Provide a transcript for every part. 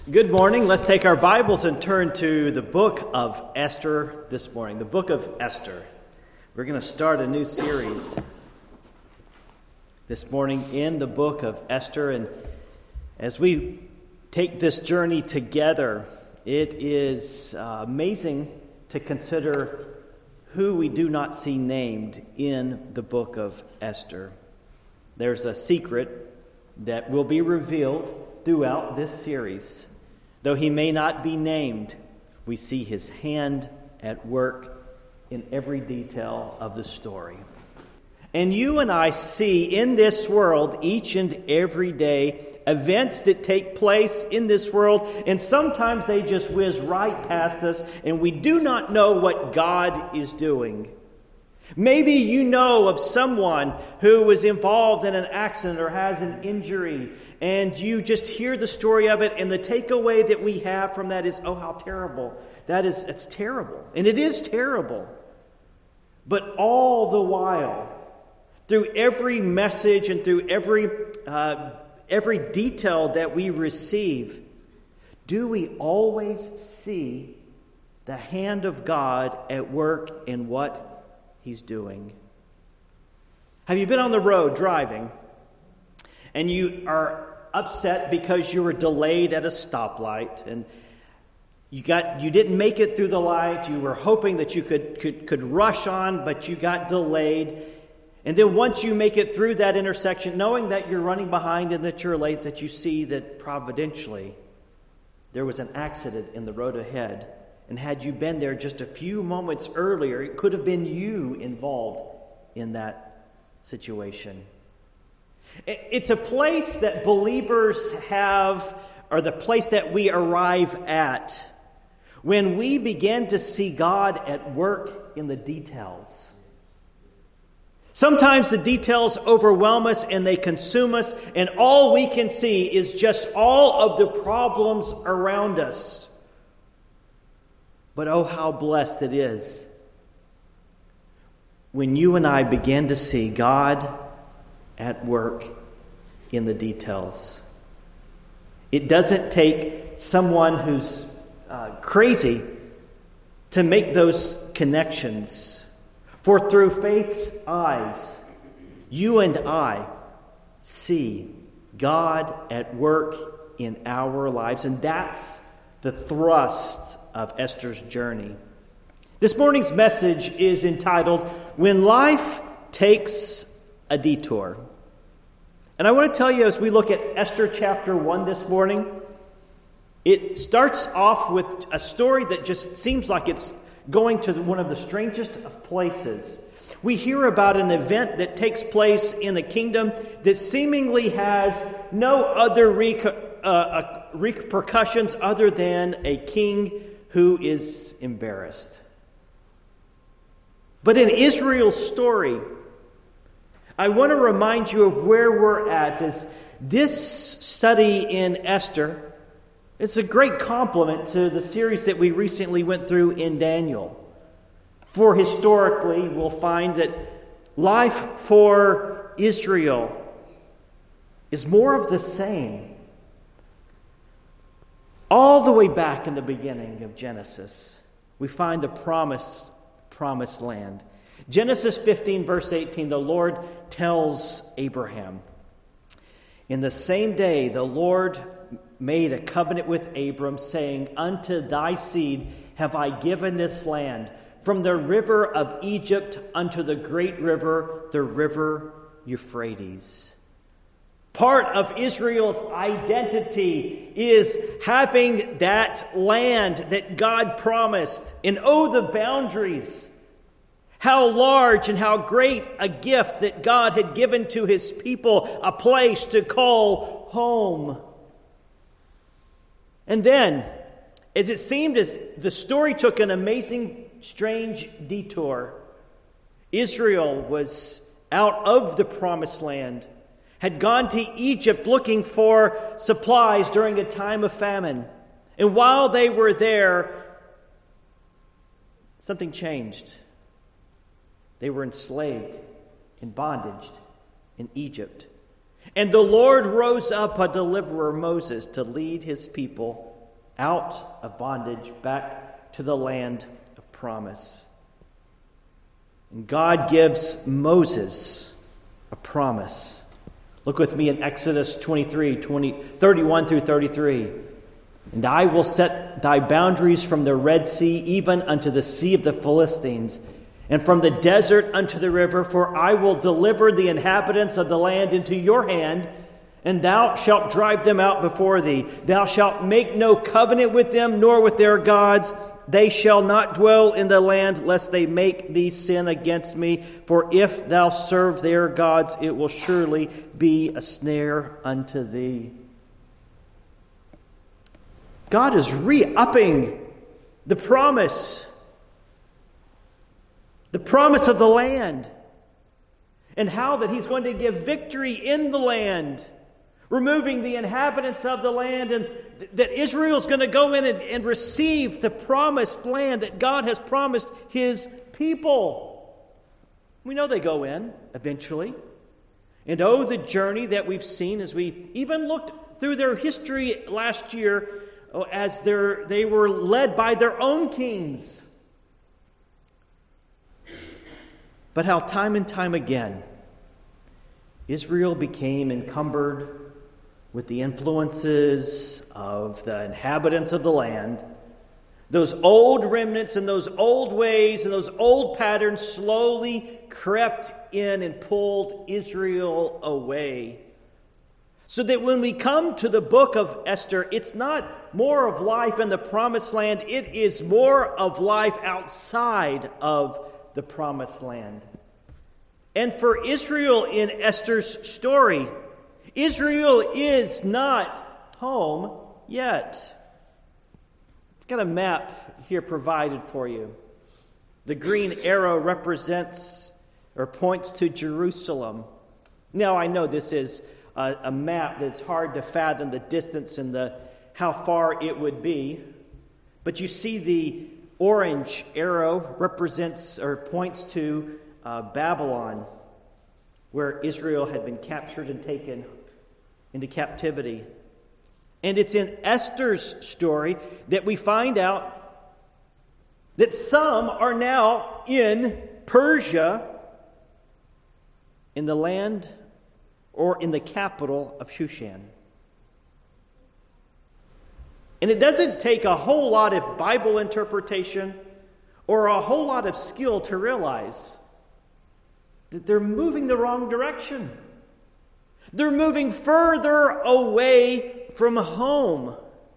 Good morning. Let's take our Bibles and turn to the book of Esther this morning. The book of Esther. We're going to start a new series this morning in the book of Esther. And as we take this journey together, it is amazing to consider who we do not see named in the book of Esther. There's a secret that will be revealed throughout this series. Though he may not be named, we see his hand at work in every detail of the story. And you and I see in this world each and every day events that take place in this world, and sometimes they just whiz right past us, and we do not know what God is doing. Maybe you know of someone who was involved in an accident or has an injury, and you just hear the story of it, and the takeaway that we have from that is, oh, how terrible. It's terrible. And it is terrible. But all the while, through every message and through every detail that we receive, do we always see the hand of God at work in what He's doing? Have you been on the road driving and you are upset because you were delayed at a stoplight and you didn't make it through the light? You were hoping that you could rush on, but you got delayed. And then once you make it through that intersection, knowing that you're running behind and that you're late, that you see that providentially there was an accident in the road ahead. And had you been there just a few moments earlier, it could have been you involved in that situation. It's a place that believers have, or the place that we arrive at, when we begin to see God at work in the details. Sometimes the details overwhelm us and they consume us, and all we can see is just all of the problems around us. But oh, how blessed it is when you and I begin to see God at work in the details. It doesn't take someone who's crazy to make those connections. For through faith's eyes, you and I see God at work in our lives. And that's the thrust of Esther's journey. This morning's message is entitled, When Life Takes a Detour. And I want to tell you, as we look at Esther chapter 1 this morning, it starts off with a story that just seems like it's going to one of the strangest of places. We hear about an event that takes place in a kingdom that seemingly has no other repercussions other than a king who is embarrassed. But in Israel's story, I want to remind you of where we're at. As this study in Esther, it's a great complement to the series that we recently went through in Daniel. For historically, we'll find that life for Israel is more of the same. All the way back in the beginning of Genesis, we find the promised land. Genesis 15, verse 18, the Lord tells Abraham, "In the same day the Lord made a covenant with Abram, saying, Unto thy seed have I given this land, from the river of Egypt unto the great river, the river Euphrates." Part of Israel's identity is having that land that God promised. And oh, the boundaries. How large and how great a gift that God had given to His people, a place to call home. And then, as it seemed as the story took an amazing, strange detour, Israel was out of the promised land, had gone to Egypt looking for supplies during a time of famine. And while they were there, something changed. They were enslaved, in bondage in Egypt. And the Lord rose up a deliverer, Moses, to lead his people out of bondage back to the land of promise. And God gives Moses a promise. Look with me in Exodus 31 through 33. And I will set thy boundaries from the Red Sea even unto the sea of the Philistines, and from the desert unto the river, for I will deliver the inhabitants of the land into your hand, and thou shalt drive them out before thee. Thou shalt make no covenant with them, nor with their gods. They shall not dwell in the land, lest they make thee sin against me. For if thou serve their gods, it will surely be a snare unto thee. God is re-upping the promise of the land, and how that he's going to give victory in the land, removing the inhabitants of the land, and that Israel's going to go in and receive the promised land that God has promised his people. We know they go in eventually. And oh, the journey that we've seen as we even looked through their history last year, as they were led by their own kings. But how time and time again, Israel became encumbered with the influences of the inhabitants of the land. Those old remnants and those old ways and those old patterns slowly crept in and pulled Israel away. So that when we come to the book of Esther, it's not more of life in the promised land. It is more of life outside of the promised land. And for Israel in Esther's story, Israel is not home yet. I've got a map here provided for you. The green arrow represents or points to Jerusalem. Now, I know this is a map that's hard to fathom the distance and how far it would be. But you see the orange arrow represents or points to Babylon, where Israel had been captured and taken into captivity. And it's in Esther's story that we find out that some are now in Persia, in the land or in the capital of Shushan. And it doesn't take a whole lot of Bible interpretation or a whole lot of skill to realize that they're moving the wrong direction. They're moving further away from home.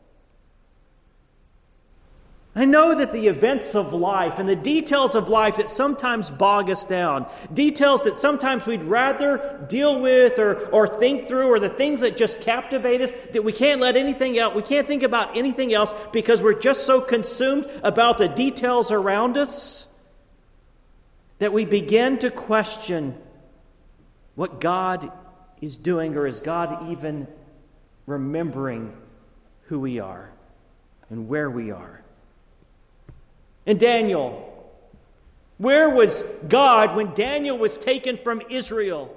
I know that the events of life and the details of life that sometimes bog us down, details that sometimes we'd rather deal with or think through, or the things that just captivate us, that we can't let anything out, we can't think about anything else because we're just so consumed about the details around us, that we begin to question what God is doing, or is God even remembering who we are and where we are. And Daniel, where was God when Daniel was taken from Israel?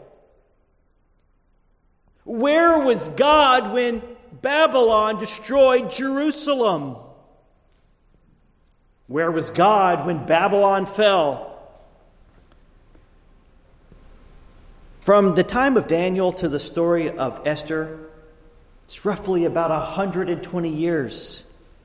Where was God when Babylon destroyed Jerusalem? Where was God when Babylon fell? From the time of Daniel to the story of Esther, it's roughly about 120 years.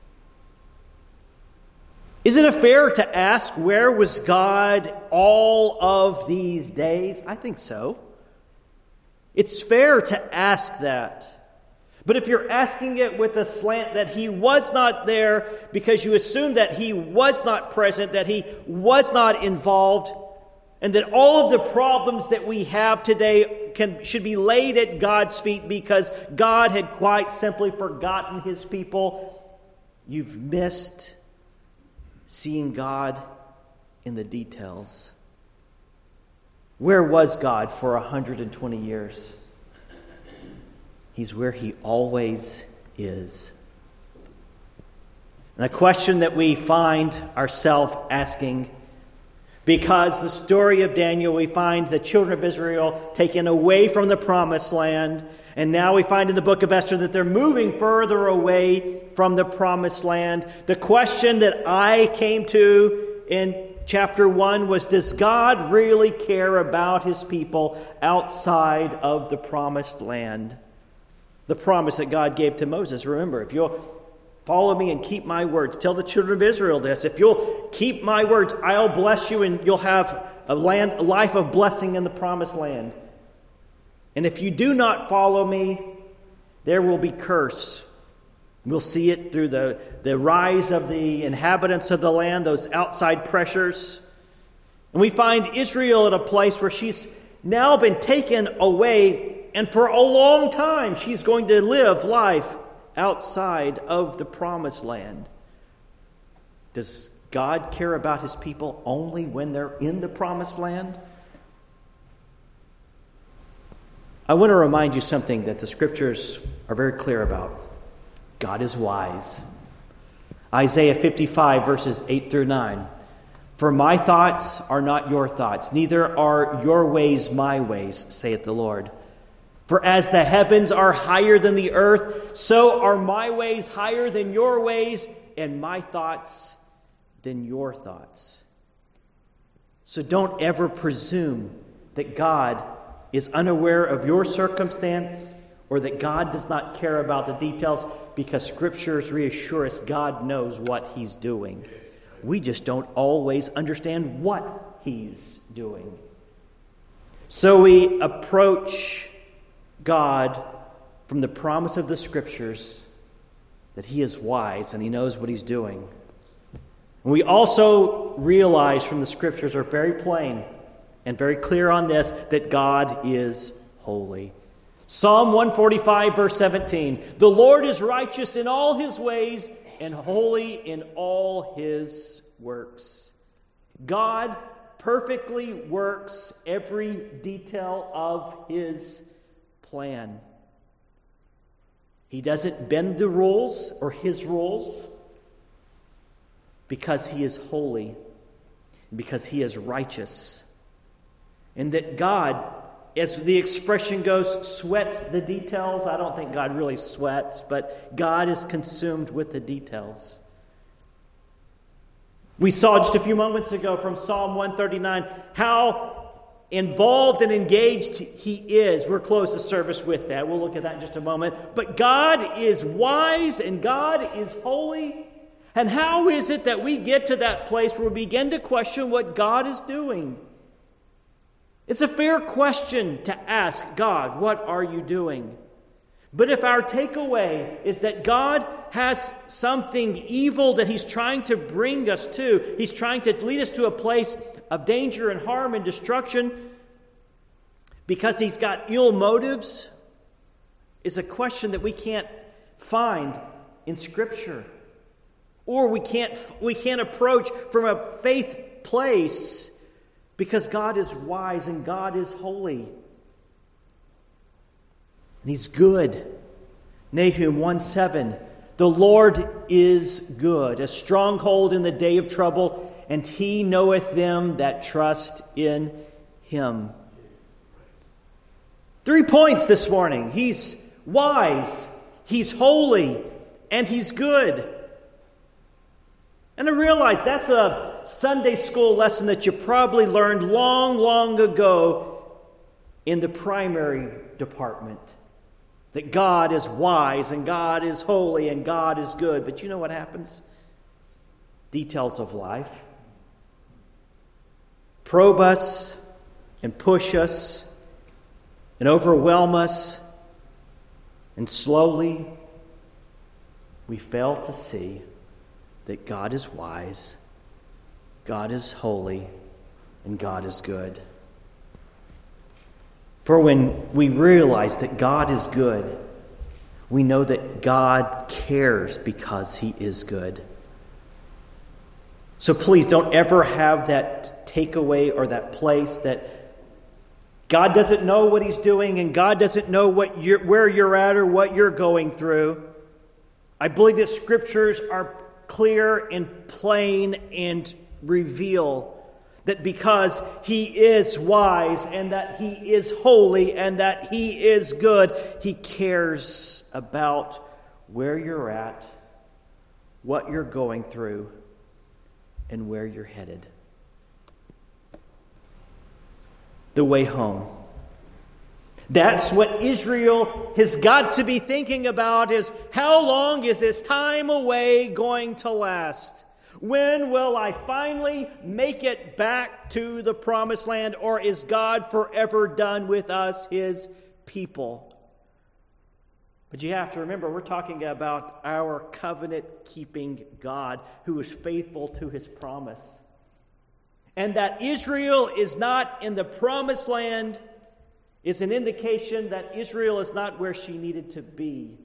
Isn't it fair to ask, where was God all of these days? I think so. It's fair to ask that. But if you're asking it with a slant that he was not there because you assume that he was not present, that he was not involved, and that all of the problems that we have today should be laid at God's feet because God had quite simply forgotten his people, you've missed seeing God in the details. Where was God for 120 years? He's where he always is. And a question that we find ourselves asking Because the story of Daniel, we find the children of Israel taken away from the promised land. And now we find in the book of Esther that they're moving further away from the promised land. The question that I came to in chapter 1 was, does God really care about his people outside of the promised land? The promise that God gave to Moses. Remember, if you'll follow me and keep my words, tell the children of Israel this. If you'll keep my words, I'll bless you and you'll have a life of blessing in the promised land. And if you do not follow me, there will be curse. We'll see it through the rise of the inhabitants of the land, those outside pressures. And we find Israel at a place where she's now been taken away, and for a long time she's going to live life outside of the promised land. Does God care about his people only when they're in the promised land? I want to remind you something that the scriptures are very clear about. God is wise. Isaiah 55 verses 8 through 9. For my thoughts are not your thoughts, neither are your ways my ways, saith the Lord. For as the heavens are higher than the earth, so are my ways higher than your ways, and my thoughts than your thoughts. So don't ever presume that God is unaware of your circumstance or that God does not care about the details, because scriptures reassure us God knows what he's doing. We just don't always understand what he's doing. So we approach God from the promise of the scriptures that he is wise and he knows what he's doing. And we also realize from the scriptures are very plain and very clear on this, that God is holy. Psalm 145 verse 17. The Lord is righteous in all his ways and holy in all his works. God perfectly works every detail of his plan. He doesn't bend the rules or his rules because he is holy, because he is righteous. And that God, as the expression goes, sweats the details. I don't think God really sweats, but God is consumed with the details. We saw just a few moments ago from Psalm 139 how involved and engaged he is. We're close to service with that. We'll look at that in just a moment. But God is wise and God is holy. And how is it that we get to that place where we begin to question what God is doing? It's a fair question to ask God, what are you doing? But if our takeaway is that God has something evil that he's trying to bring us to, he's trying to lead us to a place of danger and harm and destruction because he's got ill motives, is a question that we can't find in Scripture. Or we can't approach from a faith place because God is wise and God is holy. And he's good. Nahum 1:7. The Lord is good, a stronghold in the day of trouble, and he knoweth them that trust in him. 3 points this morning. He's wise, he's holy, and he's good. And I realize that's a Sunday school lesson that you probably learned long, long ago in the primary department. That God is wise and God is holy and God is good. But you know what happens? Details of life probe us and push us and overwhelm us. And slowly we fail to see that God is wise, God is holy, and God is good. For when we realize that God is good, we know that God cares because he is good. So please don't ever have that takeaway or that place that God doesn't know what he's doing and God doesn't know where you're at or what you're going through. I believe that scriptures are clear and plain and reveal that because He is wise and that He is holy and that He is good, He cares about where you're at, what you're going through, and where you're headed. The way home. That's what Israel has got to be thinking about, is how long is this time away going to last? When will I finally make it back to the promised land, or is God forever done with us, His people? But you have to remember, we're talking about our covenant-keeping God who is faithful to His promise. And that Israel is not in the promised land is an indication that Israel is not where she needed to be.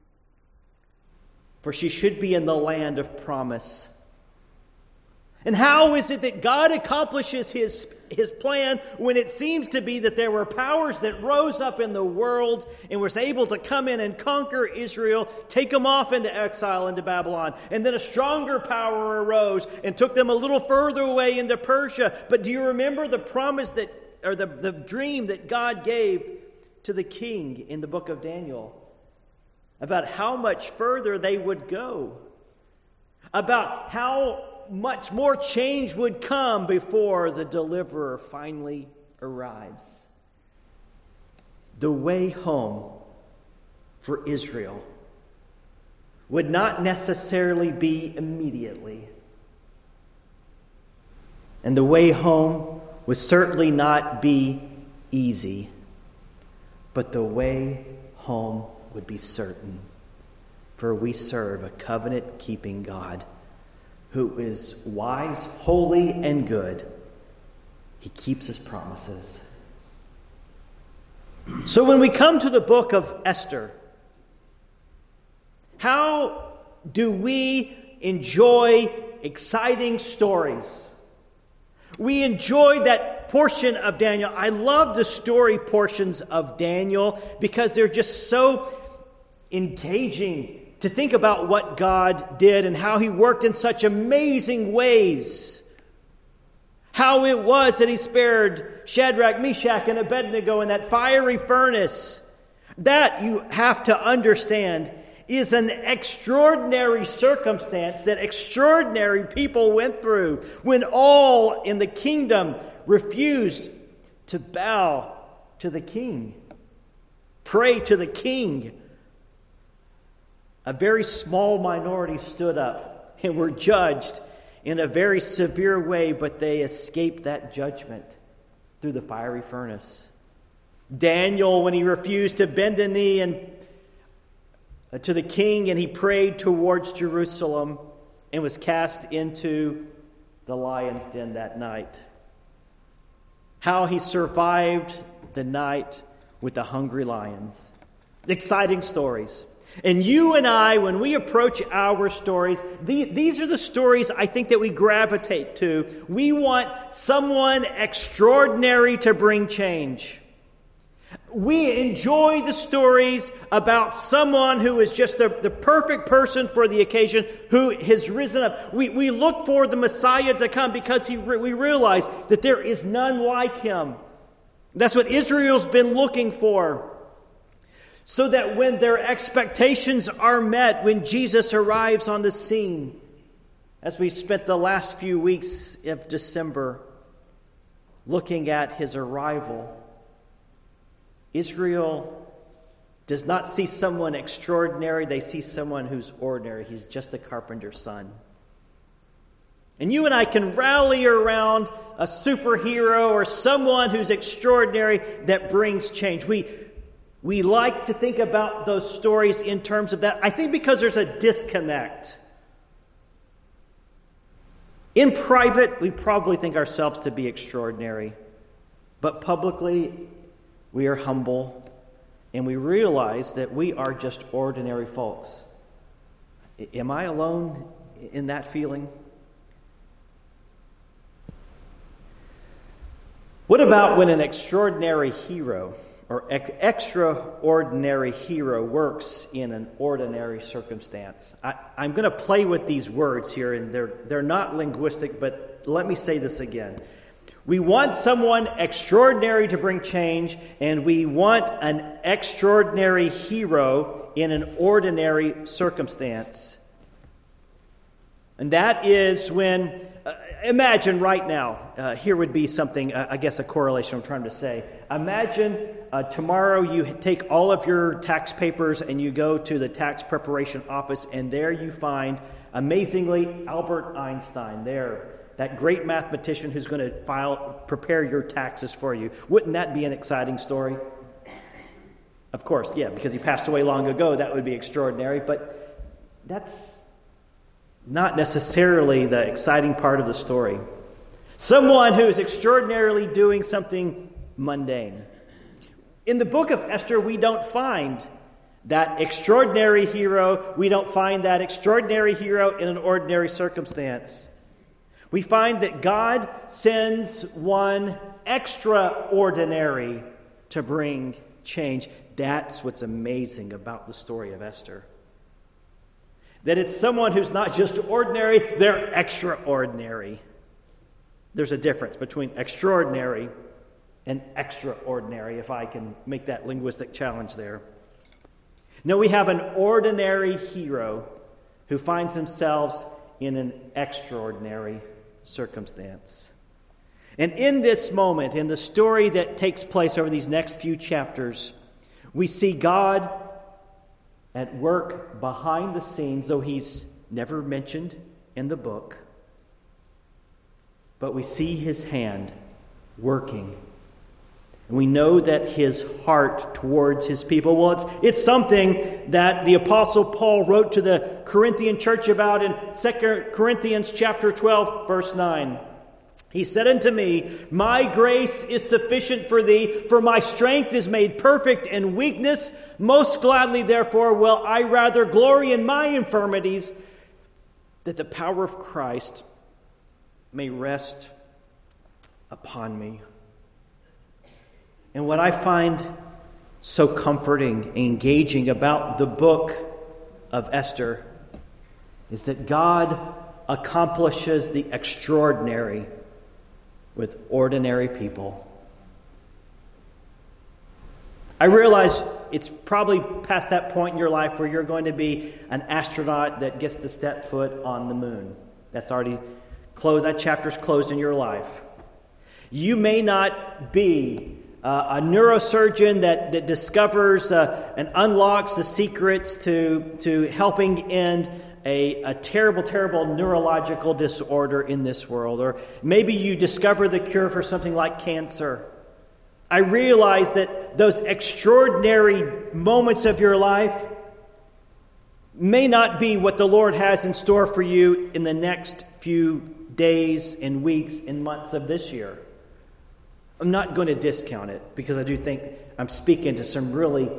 For she should be in the land of promise. And how is it that God accomplishes His plan when it seems to be that there were powers that rose up in the world and was able to come in and conquer Israel, take them off into exile into Babylon, and then a stronger power arose and took them a little further away into Persia? But do you remember the promise that, or the dream that God gave to the king in the book of Daniel about how much further they would go, about how much more change would come before the deliverer finally arrives? The way home for Israel would not necessarily be immediately. And the way home would certainly not be easy. But the way home would be certain. For we serve a covenant-keeping God who is wise, holy, and good. He keeps His promises. So when we come to the book of Esther, how do we enjoy exciting stories? We enjoy that portion of Daniel. I love the story portions of Daniel because they're just so engaging to think about what God did and how He worked in such amazing ways. How it was that He spared Shadrach, Meshach, and Abednego in that fiery furnace. That, you have to understand, is an extraordinary circumstance that extraordinary people went through when all in the kingdom refused to bow to the king, pray to the king. A very small minority stood up and were judged in a very severe way, but they escaped that judgment through the fiery furnace. Daniel, when he refused to bend a knee and to the king, and he prayed towards Jerusalem and was cast into the lion's den that night. How he survived the night with the hungry lions. Exciting stories. And you and I, when we approach our stories, these are the stories I think that we gravitate to. We want someone extraordinary to bring change. We enjoy the stories about someone who is just the perfect person for the occasion, who has risen up. We look for the Messiah to come because we realize that there is none like Him. That's what Israel's been looking for. So that when their expectations are met, when Jesus arrives on the scene, as we spent the last few weeks of December looking at His arrival, Israel does not see someone extraordinary. They see someone who's ordinary. He's just a carpenter's son. And you and I can rally around a superhero or someone who's extraordinary that brings change. We like to think about those stories in terms of that. I think because there's a disconnect. In private, we probably think ourselves to be extraordinary. But publicly, we are humble. And we realize that we are just ordinary folks. Am I alone in that feeling? What about when an extraordinary hero or extraordinary hero works in an ordinary circumstance? I'm going to play with these words here, and they're not linguistic, but let me say this again. We want someone extraordinary to bring change, and we want an extraordinary hero in an ordinary circumstance. And that is when, imagine right now, here would be something, I guess a correlation I'm trying to say. Imagine tomorrow you take all of your tax papers and you go to the tax preparation office, and there you find, amazingly, Albert Einstein there. That great mathematician who's going to prepare your taxes for you. Wouldn't that be an exciting story? Of course, yeah, because he passed away long ago, that would be extraordinary, but that's not necessarily the exciting part of the story. Someone who's extraordinarily doing something mundane. In the book of Esther, we don't find that extraordinary hero. We don't find that extraordinary hero in an ordinary circumstance. We find that God sends one extraordinary to bring change. That's what's amazing about the story of Esther. That it's someone who's not just ordinary, they're extraordinary. There's a difference between extraordinary and extraordinary, if I can make that linguistic challenge there. No, we have an ordinary hero who finds himself in an extraordinary circumstance. And in this moment, in the story that takes place over these next few chapters, we see God at work behind the scenes, though he's never mentioned in the book. But we see his hand working. And we know that his heart towards his people, well, it's something that the Apostle Paul wrote to the Corinthian church about in 2 Corinthians chapter 12, verse 9. He said unto me, My grace is sufficient for thee, for my strength is made perfect in weakness. Most gladly, therefore, will I rather glory in my infirmities, that the power of Christ may rest upon me. And what I find so comforting, engaging about the book of Esther is that God accomplishes the extraordinary with ordinary people. I realize it's probably past that point in your life where you're going to be an astronaut that gets to step foot on the moon. That's already closed. That chapter's closed in your life. You may not be a neurosurgeon that discovers and unlocks the secrets to helping end a terrible, terrible neurological disorder in this world. Or maybe you discover the cure for something like cancer. I realize that those extraordinary moments of your life may not be what the Lord has in store for you in the next few days and weeks and months of this year. I'm not going to discount it because I do think I'm speaking to some really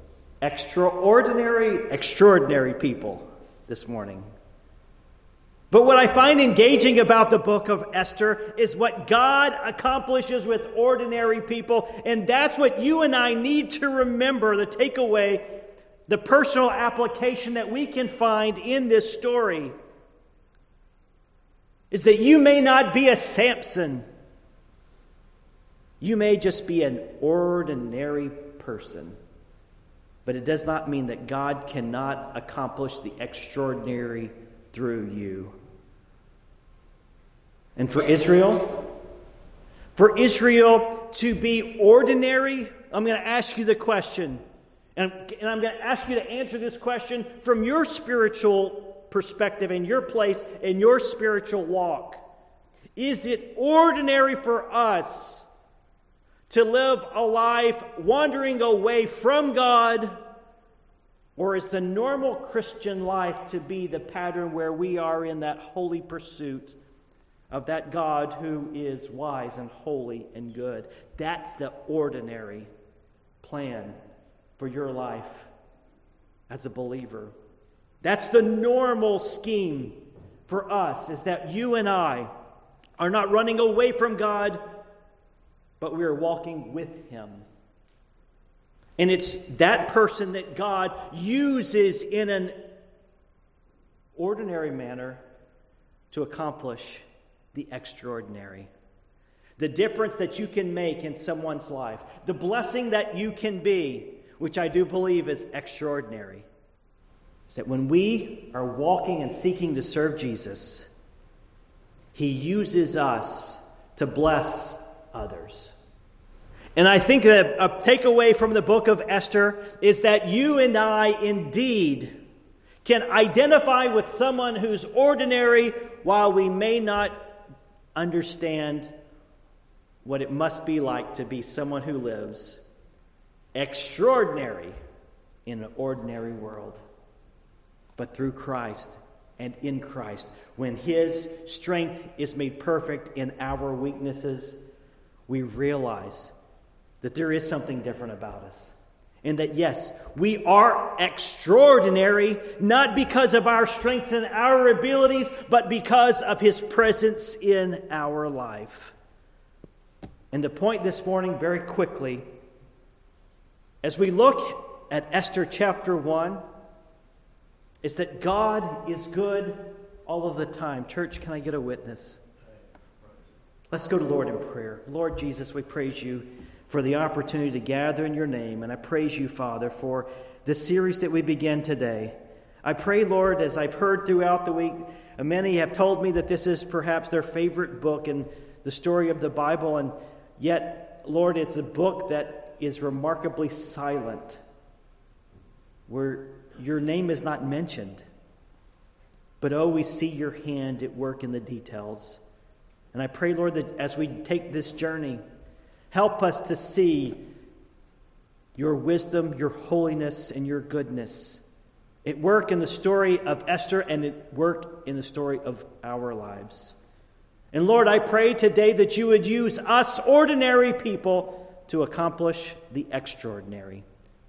extraordinary people this morning. But what I find engaging about the book of Esther is what God accomplishes with ordinary people. And that's what you and I need to remember, the takeaway, the personal application that we can find in this story is that you may not be a Samson. You may just be an ordinary person. But it does not mean that God cannot accomplish the extraordinary through you. And for Israel to be ordinary, I'm going to ask you the question. And I'm going to ask you to answer this question from your spiritual perspective and your place in your spiritual walk. Is it ordinary for us to live a life wandering away from God? Or is the normal Christian life to be the pattern where we are in that holy pursuit of that God who is wise and holy and good? That's the ordinary plan for your life as a believer. That's the normal scheme for us, is that you and I are not running away from God, but we are walking with Him. And it's that person that God uses in an ordinary manner to accomplish the extraordinary. the difference that you can make in someone's life, the blessing that you can be, which I do believe is extraordinary, is that when we are walking and seeking to serve Jesus, He uses us to bless others. And I think that a takeaway from the book of Esther is that you and I indeed can identify with someone who's ordinary while we may not understand what it must be like to be someone who lives extraordinary in an ordinary world. But through Christ and in Christ, when His strength is made perfect in our weaknesses, we realize that there is something different about us. And that, yes, we are extraordinary, not because of our strength and our abilities, but because of His presence in our life. And the point this morning, very quickly, as we look at Esther chapter 1, is that God is good all of the time. Church, can I get a witness? Let's go to the Lord in prayer. Lord Jesus, we praise You for the opportunity to gather in Your name. And I praise You, Father, for the series that we begin today. I pray, Lord, as I've heard throughout the week, many have told me that this is perhaps their favorite book in the story of the Bible. And yet, Lord, it's a book that is remarkably silent, where Your name is not mentioned. But oh, we see Your hand at work in the details. And I pray, Lord, that as we take this journey, help us to see Your wisdom, Your holiness, and Your goodness at work in the story of Esther and at work in the story of our lives. And Lord, I pray today that You would use us ordinary people to accomplish the extraordinary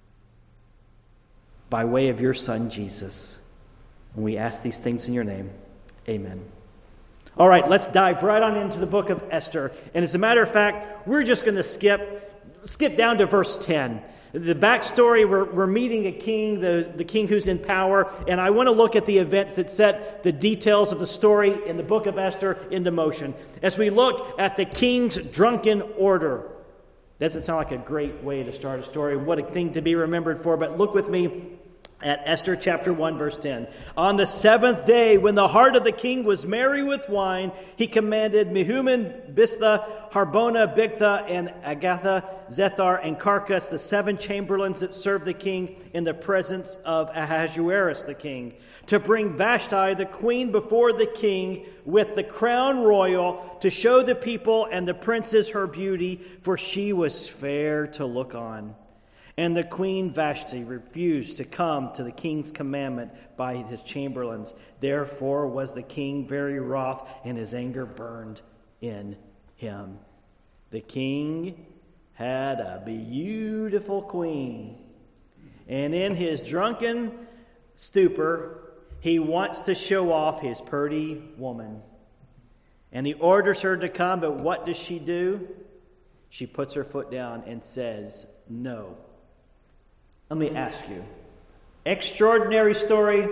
by way of Your Son, Jesus. And we ask these things in Your name. Amen. All right, let's dive right on into the book of Esther. And as a matter of fact, we're just going to skip down to verse 10. The backstory, we're meeting a king, the king who's in power. And I want to look at the events that set the details of the story in the book of Esther into motion. As we look at the king's drunken order. Doesn't sound like a great way to start a story. What a thing to be remembered for. But look with me at Esther chapter 1, verse 10. On the 7th day, when the heart of the king was merry with wine, he commanded Mehuman, Biztha, Harbona, Bigtha, and Agatha, Zethar, and Carcas, the 7 chamberlains that served the king in the presence of Ahasuerus the king, to bring Vashti the queen before the king with the crown royal, to show the people and the princes her beauty, for she was fair to look on. And the queen Vashti refused to come to the king's commandment by his chamberlains. Therefore was the king very wroth, and his anger burned in him. The king had a beautiful queen, and in his drunken stupor, he wants to show off his pretty woman. And he orders her to come, but what does she do? She puts her foot down and says, no. Let me ask you, extraordinary story,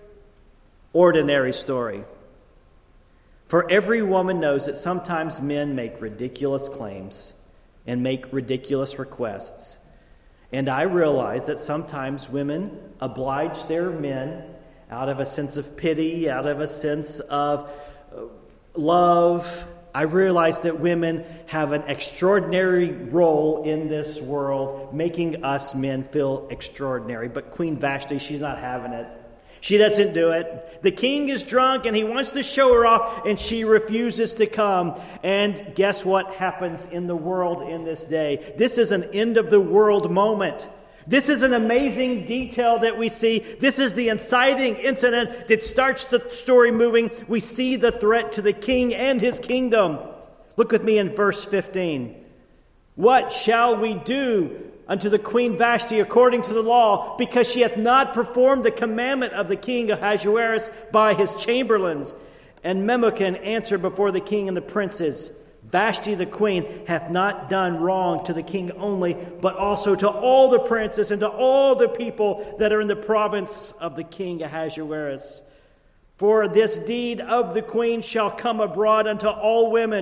ordinary story. For every woman knows that sometimes men make ridiculous claims and make ridiculous requests. And I realize that sometimes women oblige their men out of a sense of pity, out of a sense of love. I realize that women have an extraordinary role in this world, making us men feel extraordinary. But Queen Vashti, she's not having it. She doesn't do it. The king is drunk and he wants to show her off, and she refuses to come. And guess what happens in the world in this day? This is an end of the world moment. This is an amazing detail that we see. This is the inciting incident that starts the story moving. We see the threat to the king and his kingdom. Look with me in verse 15. What shall we do unto the queen Vashti according to the law, because she hath not performed the commandment of the king Ahasuerus by his chamberlains? And Memucan answered before the king and the princes, Vashti the queen hath not done wrong to the king only, but also to all the princes and to all the people that are in the province of the king Ahasuerus. For this deed of the queen shall come abroad unto all women,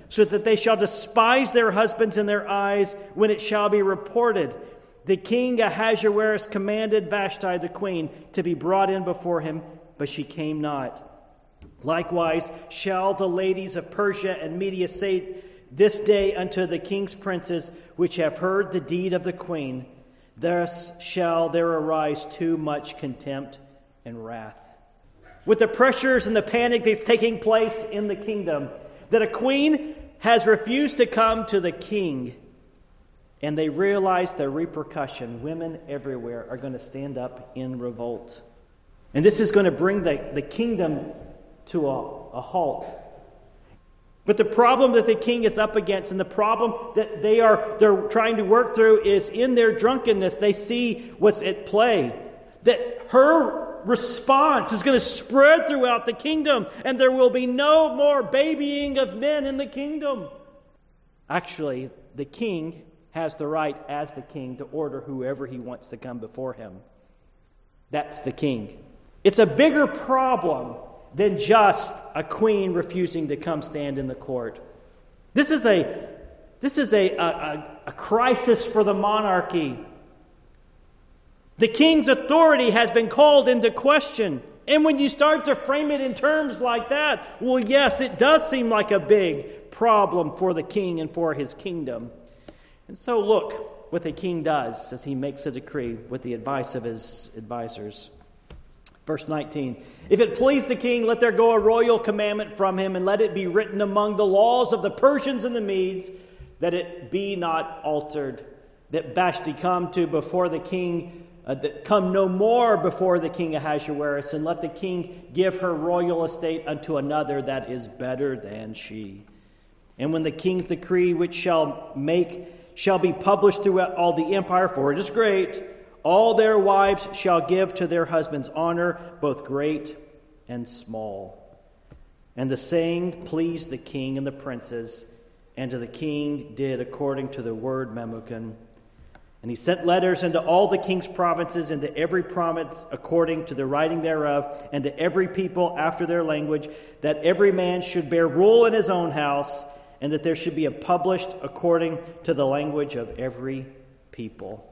so that they shall despise their husbands in their eyes when it shall be reported. The king Ahasuerus commanded Vashti the queen to be brought in before him, but she came not. Likewise shall the ladies of Persia and Media say this day unto the king's princes, which have heard the deed of the queen, thus shall there arise too much contempt and wrath. With the pressures and the panic that's taking place in the kingdom, that a queen has refused to come to the king, and they realize the repercussion. Women everywhere are going to stand up in revolt. And this is going to bring the kingdom to a halt. But the problem that the king is up against, and the problem that they're trying to work through, is in their drunkenness. They see what's at play. That her response is going to spread throughout the kingdom, and there will be no more babying of men in the kingdom. Actually, the king has the right, as the king, to order whoever he wants to come before him. That's the king. It's a bigger problem than just a queen refusing to come stand in the court. This is a crisis for the monarchy. The king's authority has been called into question. And when you start to frame it in terms like that, well, yes, it does seem like a big problem for the king and for his kingdom. And so look what the king does as he makes a decree with the advice of his advisors. Verse 19, if it please the king, let there go a royal commandment from him, and let it be written among the laws of the Persians and the Medes, that it be not altered, that Vashti come to before the king, that come no more before the king Ahasuerus, and let the king give her royal estate unto another that is better than she. And when the king's decree which shall be published throughout all the empire, for it is great, all their wives shall give to their husbands honor, both great and small. And the saying pleased the king and the princes, and to the king did according to the word Memucan. And he sent letters into all the king's provinces, into every province according to the writing thereof, and to every people after their language, that every man should bear rule in his own house, and that there should be a published according to the language of every people.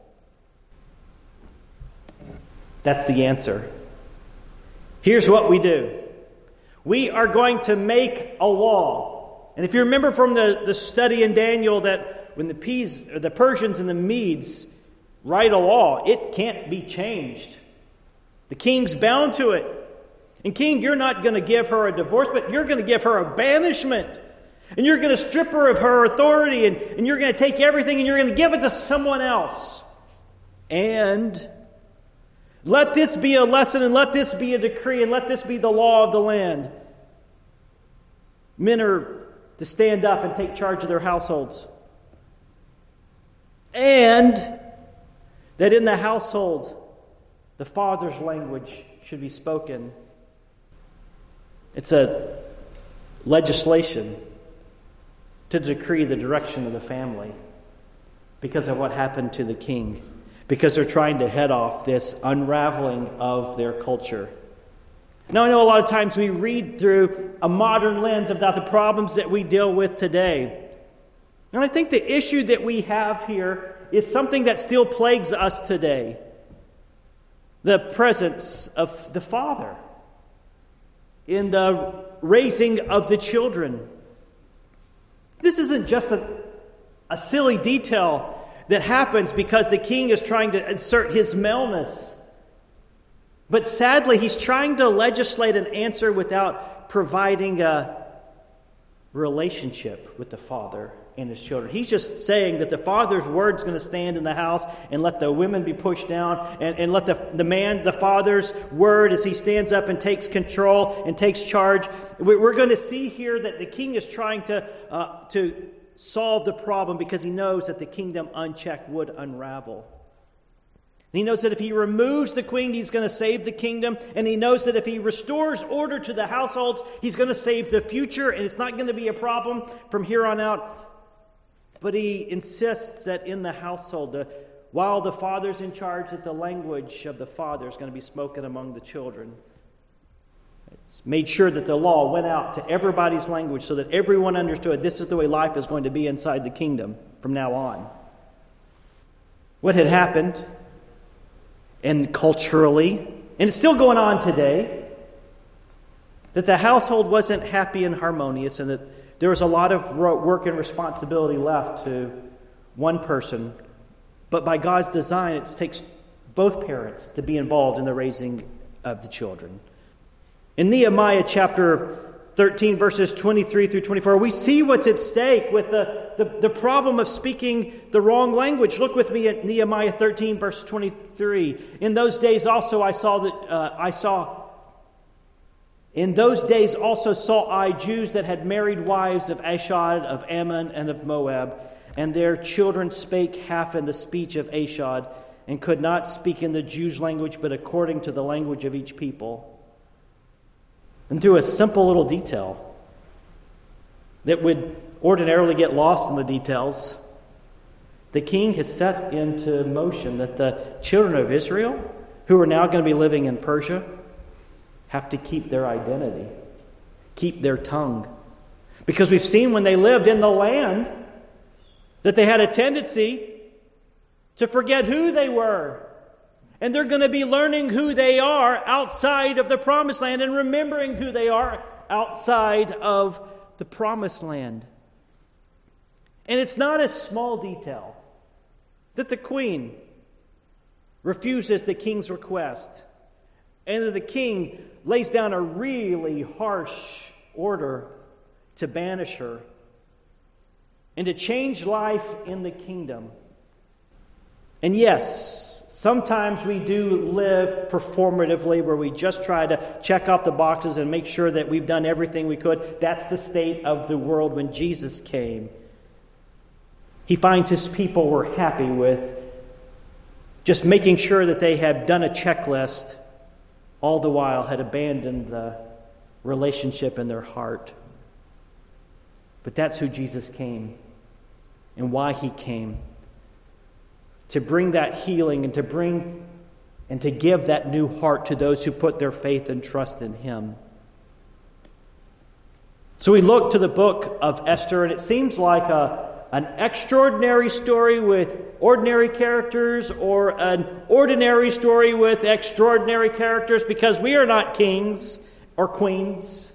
That's the answer. Here's what we do. We are going to make a law. And if you remember from the study in Daniel, that when the Persians and the Medes write a law, it can't be changed. The king's bound to it. And king, you're not going to give her a divorce, but you're going to give her a banishment. And you're going to strip her of her authority, and you're going to take everything and you're going to give it to someone else. And let this be a lesson, and let this be a decree, and let this be the law of the land. Men are to stand up and take charge of their households. And that in the household, the father's language should be spoken. It's a legislation to decree the direction of the family because of what happened to the king. Because they're trying to head off this unraveling of their culture. Now, I know a lot of times we read through a modern lens about the problems that we deal with today. And I think the issue that we have here is something that still plagues us today. The presence of the father in the raising of the children. This isn't just a silly detail that happens because the king is trying to insert his maleness. But sadly, he's trying to legislate an answer without providing a relationship with the father and his children. He's just saying that the father's word is going to stand in the house, and let the women be pushed down, and let the father's word, as he stands up and takes control and takes charge. We're going to see here that the king is trying to solve the problem because he knows that the kingdom unchecked would unravel. And he knows that if he removes the queen, he's going to save the kingdom. And he knows that if he restores order to the households, he's going to save the future, and it's not going to be a problem from here on out. But he insists that in the household, while the father's in charge, that the language of the father is going to be spoken among the children. It's made sure that the law went out to everybody's language so that everyone understood this is the way life is going to be inside the kingdom from now on. What had happened, and culturally, and it's still going on today, that the household wasn't happy and harmonious, and that there was a lot of work and responsibility left to one person. But by God's design, it takes both parents to be involved in the raising of the children. In Nehemiah chapter 13, verses 23 through 24, we see what's at stake with the problem of speaking the wrong language. Look with me at Nehemiah 13, verse 23. In those days also saw I Jews that had married wives of Ashdod, of Ammon, and of Moab, and their children spake half in the speech of Ashdod, and could not speak in the Jews' language, but according to the language of each people. And through a simple little detail that would ordinarily get lost in the details, the king has set into motion that the children of Israel, who are now going to be living in Persia, have to keep their identity, keep their tongue. Because we've seen when they lived in the land that they had a tendency to forget who they were. And they're going to be learning who they are outside of the promised land and remembering who they are outside of the promised land. And it's not a small detail that the queen refuses the king's request, and that the king lays down a really harsh order to banish her and to change life in the kingdom. And yes, sometimes we do live performatively where we just try to check off the boxes and make sure that we've done everything we could. That's the state of the world when Jesus came. He finds his people were happy with just making sure that they had done a checklist, all the while had abandoned the relationship in their heart. But that's who Jesus came and why he came. To bring that healing and to give that new heart to those who put their faith and trust in him. So we look to the book of Esther, and it seems like an extraordinary story with ordinary characters, or an ordinary story with extraordinary characters, because we are not kings or queens.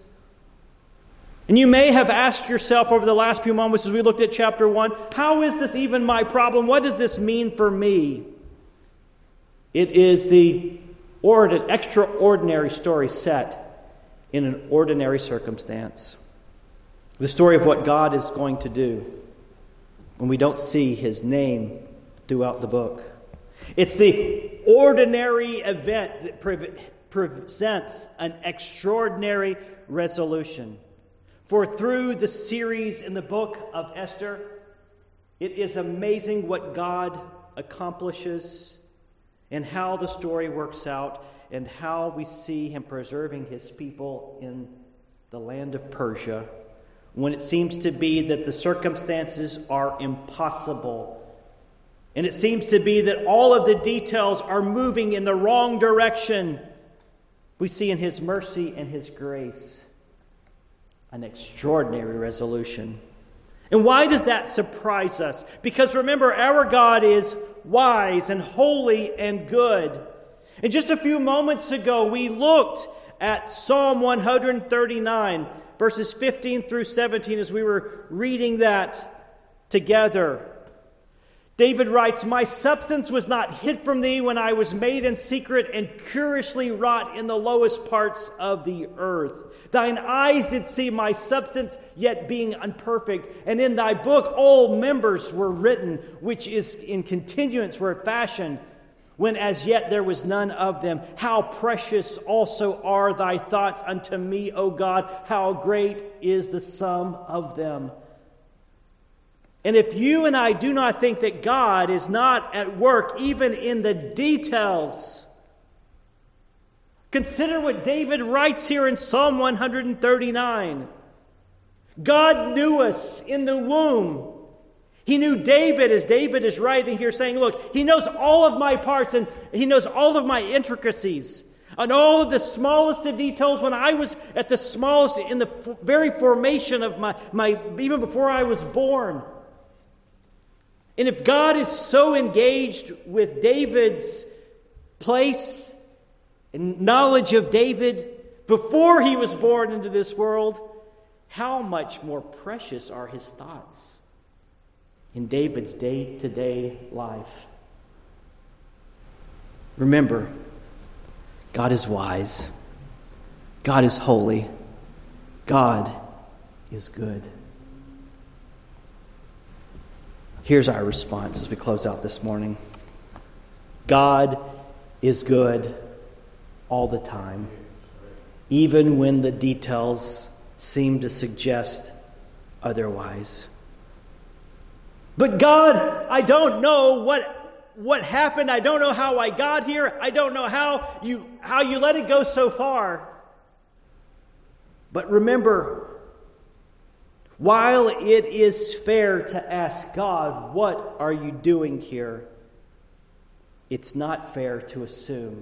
And you may have asked yourself over the last few moments as we looked at chapter 1, how is this even my problem? What does this mean for me? It is the extraordinary story set in an ordinary circumstance. The story of what God is going to do when we don't see his name throughout the book. It's the ordinary event that presents an extraordinary resolution. For through the series in the book of Esther, it is amazing what God accomplishes and how the story works out and how we see him preserving his people in the land of Persia when it seems to be that the circumstances are impossible. And it seems to be that all of the details are moving in the wrong direction. We see in his mercy and his grace an extraordinary resolution. And why does that surprise us? Because remember, our God is wise and holy and good. And just a few moments ago, we looked at Psalm 139, verses 15 through 17, as we were reading that together. David writes, "My substance was not hid from thee when I was made in secret and curiously wrought in the lowest parts of the earth. Thine eyes did see my substance, yet being imperfect. And in thy book all members were written, which is in continuance were fashioned, when as yet there was none of them. How precious also are thy thoughts unto me, O God! How great is the sum of them!" And if you and I do not think that God is not at work even in the details, consider what David writes here in Psalm 139. God knew us in the womb. He knew David, as David is writing here, saying, look, he knows all of my parts and he knows all of my intricacies. On all of the smallest of details, when I was at the smallest, in the very formation of my even before I was born. And if God is so engaged with David's place and knowledge of David before he was born into this world, how much more precious are his thoughts in David's day-to-day life? Remember, God is wise. God is holy. God is good. Here's our response as we close out this morning. God is good all the time, even when the details seem to suggest otherwise. But God, I don't know what happened. I don't know how I got here. I don't know how you let it go so far. But remember, while it is fair to ask God, what are you doing here? It's not fair to assume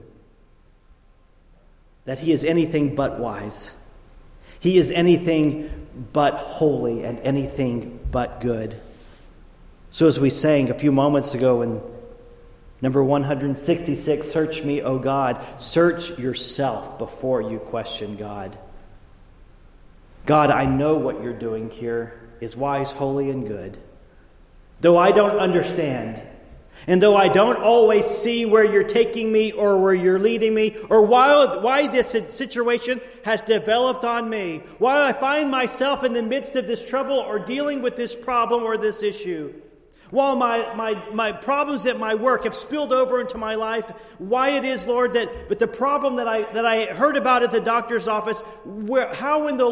that He is anything but wise. He is anything but holy and anything but good. So as we sang a few moments ago in number 166, search me, O God. Search yourself before you question God. God, I know what you're doing here is wise, holy, and good. Though I don't understand, and though I don't always see where you're taking me or where you're leading me, or why this situation has developed on me, while I find myself in the midst of this trouble or dealing with this problem or this issue, while my problems at my work have spilled over into my life, why it is, Lord, but the problem that I heard about at the doctor's office, how in the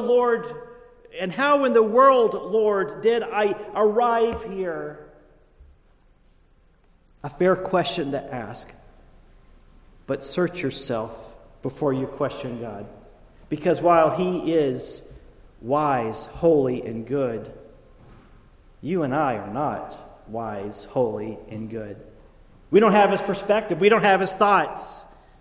world, Lord, did I arrive here? A fair question to ask, but search yourself before you question God. Because while He is wise, holy, and good, you and I are not wise, holy, and good. We don't have His perspective. We don't have His thoughts.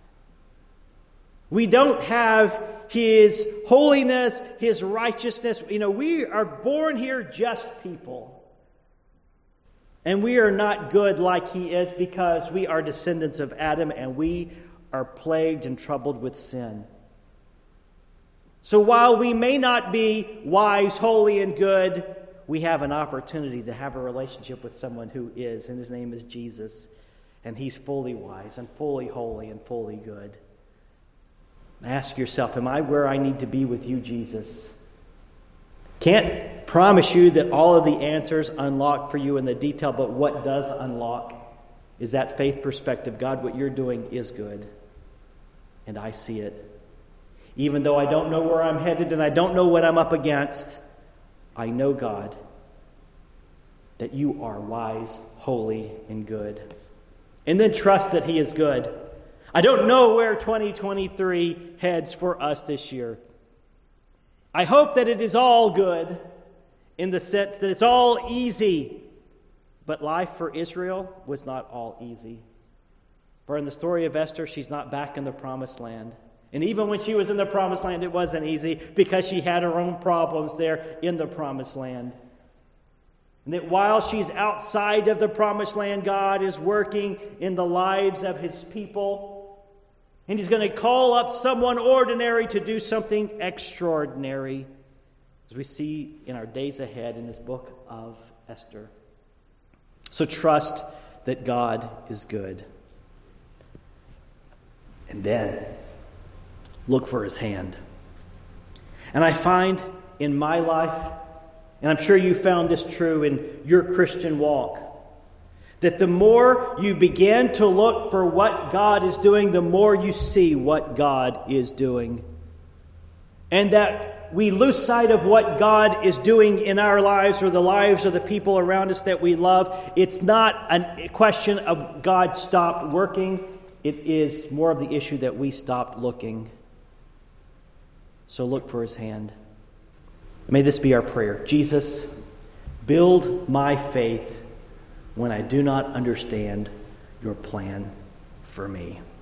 We don't have His holiness, His righteousness. We are born here just people. And we are not good like He is because we are descendants of Adam and we are plagued and troubled with sin. So while we may not be wise, holy, and good, we have an opportunity to have a relationship with someone who is, and His name is Jesus. And He's fully wise and fully holy and fully good. Ask yourself, am I where I need to be with you, Jesus? Can't promise you that all of the answers unlock for you in the detail, but what does unlock is that faith perspective. God, what you're doing is good, and I see it. Even though I don't know where I'm headed and I don't know what I'm up against, I know, God, that you are wise, holy, and good. And then trust that He is good. I don't know where 2023 heads for us this year. I hope that it is all good in the sense that it's all easy. But life for Israel was not all easy. For in the story of Esther, she's not back in the promised land. And even when she was in the promised land, it wasn't easy because she had her own problems there in the promised land. And that while she's outside of the promised land, God is working in the lives of His people. And He's going to call up someone ordinary to do something extraordinary, as we see in our days ahead in this book of Esther. So trust that God is good. And then look for His hand. And I find in my life, and I'm sure you found this true in your Christian walk, that the more you begin to look for what God is doing, the more you see what God is doing. And that we lose sight of what God is doing in our lives or the lives of the people around us that we love. It's not a question of God stopped working. It is more of the issue that we stopped looking. So look for His hand. May this be our prayer. Jesus, build my faith when I do not understand your plan for me.